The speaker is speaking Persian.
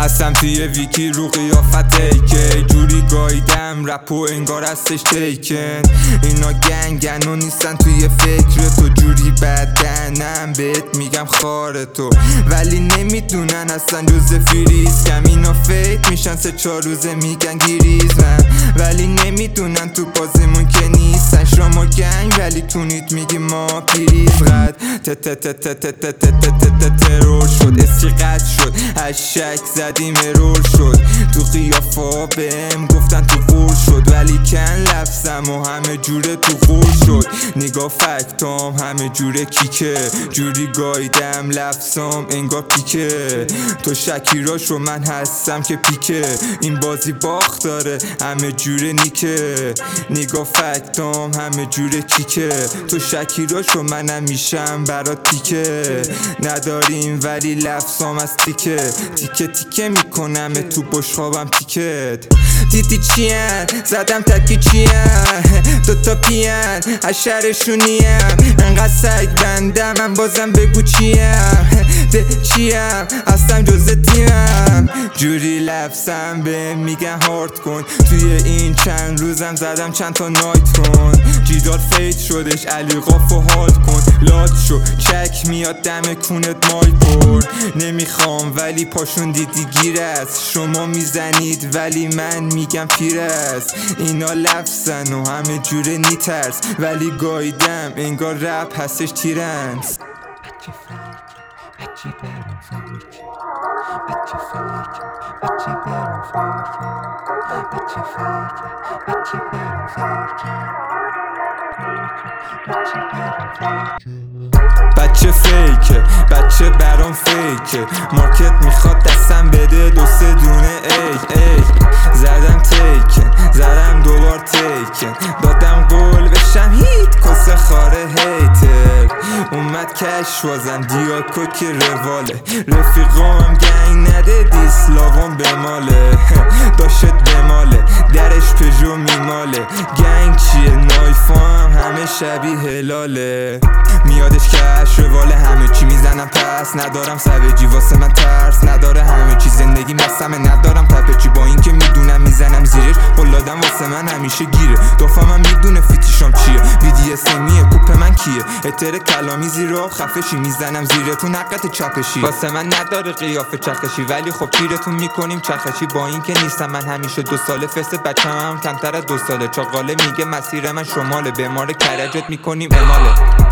هستم توی ویکی رو قیافت ایکه جوری گایدم رپو انگار هستش تیکن. اینا گنگن و نیستن توی فکر تو، جوری بدنم بهت میگم خار تو، ولی نمیدونن اصلا جز فریز کم. اینا فیت میشن 3-4 روزه میگن گیریز من، ولی نمیدونن تو بازیمون که نیستن. شما گنگ ولی تونید میگی ما پیریز. قد ترور شد، اسکی قد شد، هشک زدیم ارور شد. تو قیافا بهم گفتن تو قور شد، ولی کن لفظم و همه جوره تو قور شد. نگاه فکتام همه جوره کیکه، جوری گایدم لفظام انگار پیکه. تو شکیراش و من هستم که پیکه، این بازی باخت داره همه جوره نیکه. نگاه فکتام همه جوره کیکه، تو شکیراش و منم میشم برات تیکه. نداریم ولی لفظام از تیکه، تیکه تیکه میکنم تو بشخوابم تیکت. دیدی چین زدم تکی چین، دوتا پین حشرشونیم، انقدر سگ بنده من بازم بگو چیم. ده چیم هستم جز تیمم، جوری لفظم به میگن هارد کن. توی این چند روزم زدم چند تا نایت کن، جیدار فیت شدش علی قاف و حال کن. لات شو چک میاد دم کونت مای پر، نمیخوام ولی پاشون دیدی گیر است. شما میزنید ولی من میگم پیر است. اینا لفظن و همه جوره نیترس، ولی گایدم انگار رپ هستش تیرنس. بچه فیکه، بچه برام فیکه، مارکت میخواد دستم بده 2-3 دونه ای. زدم تیکن، زدم دوبار تیکن، دادم قول بشم هیت کسه خاره هیتر. اومد کش وازم دیاکو که رواله، رفیقام گنگ نده دیسلاوام بماله. داشت بماله درش پژو میماله، گنگ چیه نایفام همه شبیه هلاله. میادش کش رواله همه چی میزنم پس، ندارم سوجی واسه من ترس نداره همه چی. زندگی مستمه ندارم تپچی، با این که میدونم میزنم زیرش. قلادم واسه من همیشه گیره، دافم میدونه فیتیشام چیه. BDSMیه کوپ من کیه، اتر کلامی زیرا خفشی میزنم زیرتون حقت چپشی. واسه من نداره قیافه چرخشی، ولی خب تیرتون میکنیم چرخشی. با این که نیستم من همیشه 2 ساله، فست بچم هم کمتر از 2 ساله. چاقاله میگه مسیر من شماله، به مار کرجت میکنیم اماله.